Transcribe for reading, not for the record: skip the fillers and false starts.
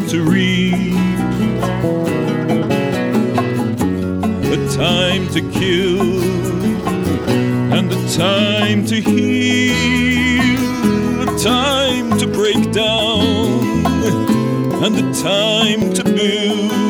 to reap, a time to kill, and a time to heal, a time to break down, and a time to build.